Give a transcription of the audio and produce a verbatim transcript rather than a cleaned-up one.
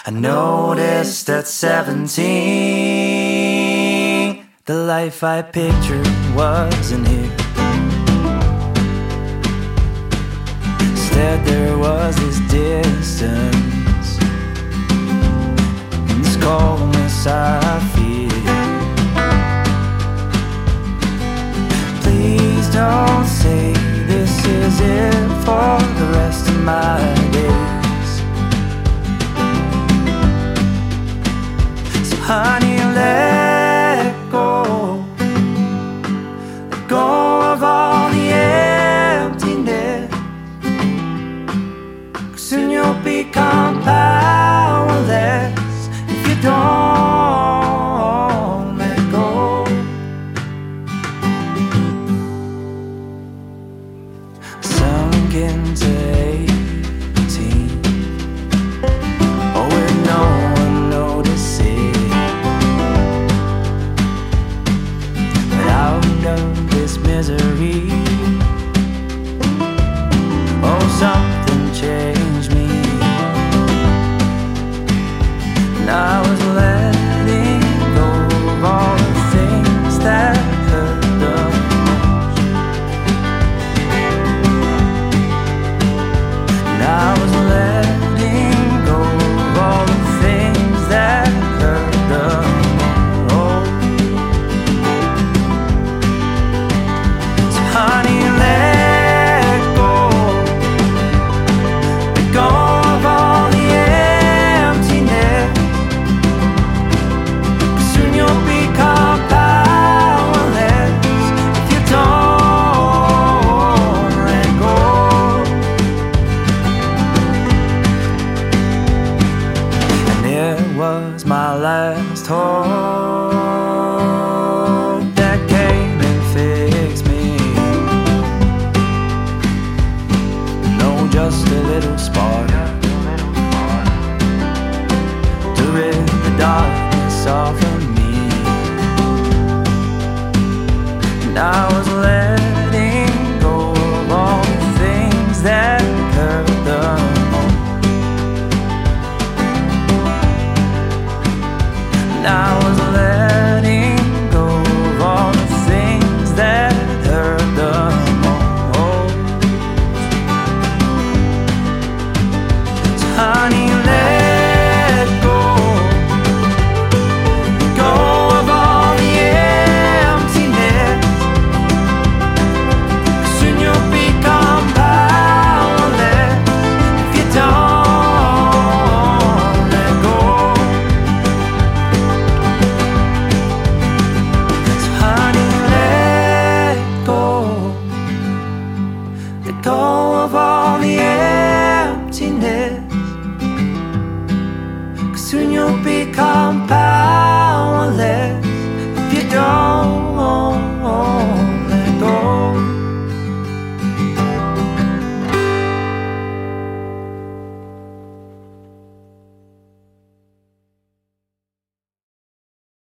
I noticed at seventeen the life I pictured wasn't here. Instead there was this distance and this coldness I feel. Please don't say this is it for the rest of my days. So honey, let go, let go of all the emptiness, 'cause soon you'll become powerless if you don't let go. Sunk into eighteen, oh, with no one noticing. But out of this misery, oh, something changed me, and I was letting go of all the things that hurt the most. And I was letting go of all the things that hurt the most. So honey, let go, let go of all the emptiness, 'cause soon you'll become powerless if you don't let go. And it was my last hope that came and fixed me. No, just a little spark to rid the darkness off of me. And I was letting go of all the things that hurt the most. And I was letting go of all the things that hurt the most. So honey, let go, let go of all the emptiness, 'cause soon you'll become powerless if you don't let go. So honey, let go, let go of all the emptiness, 'cause soon you'll become powerless